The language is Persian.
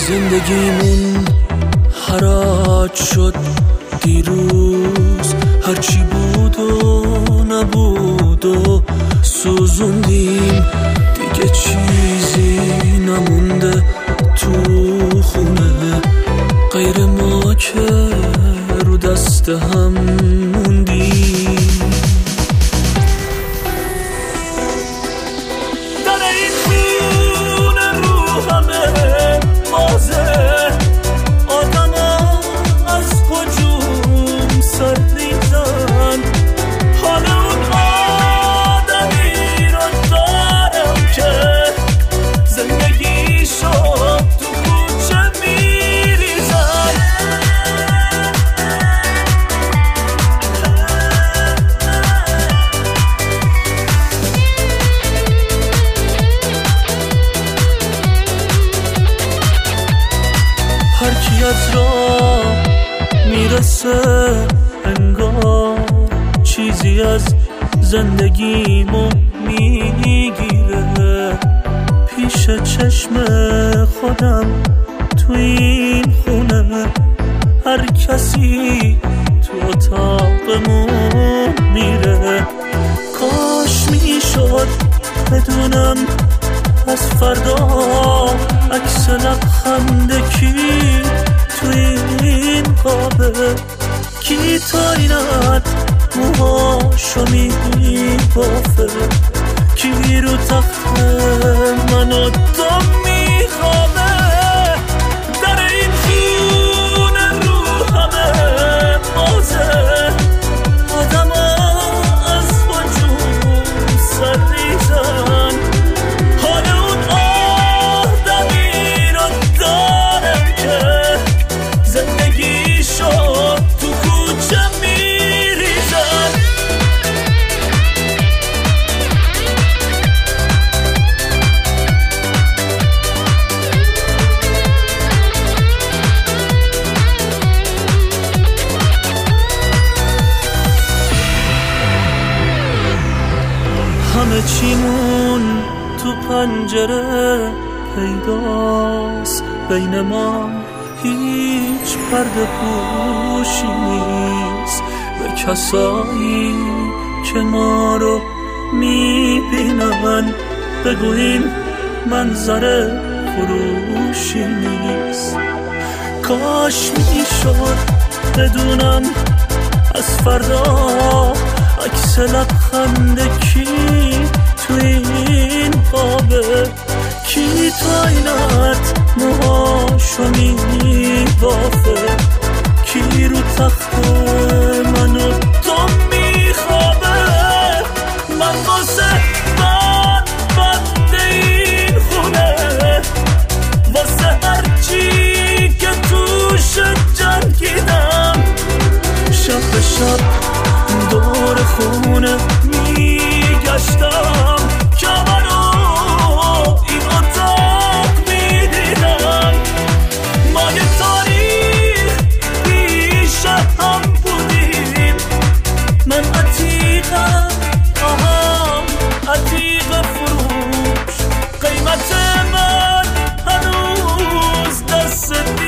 زندگیمون حراج شد دیروز، هرچی بود و نبود و سوزوندیم، دیگه چیزی نمونده تو خونه غیر ما که رو دست هم موندیم. در این خونه رو همه بازه، آدم از هجوم سر ریزن، حال اون آدمی رو دارم که زندگی شد تو کوچه میریزن. هر کی از راه میرسه انگار چیزی از زندگیمو میگیره، پیش چشم خودم تو این خونه هر کسی تو اتاقمون میره. کاش میشد بدونم از فردا عکس لبخند کی تو این قابه، کی تا اینت موهاشو میبافه، کی رو تخت من و تو میخوابه. در این خونه رو همه بازه، آدم از هجوم سر ریزن، حال اون آدمی رو دارم که زندگی شد تو کوچه میریزن. همه چیمون تو پنجره پیداست، بین ما هیچ پرده پوشی نیست، به کسایی که ما رو میبینن بگوین منظر فروشی نیست. کاش میشد بدونم از فردا عکس لبخند کی تو این قابه، کی تا اینت موهاشو میبافه، کی رو تخت من و تو میخوابه. من واسه من بنده این خونه، واسه هرچی که توش جنگیدم، شب به شب دور خونه میگشتم که منو این اتاق میدیدم. ما یه تاریخ پیش هم بودیم، من عتیقم عتیق فروش، قیمت من هنوز دست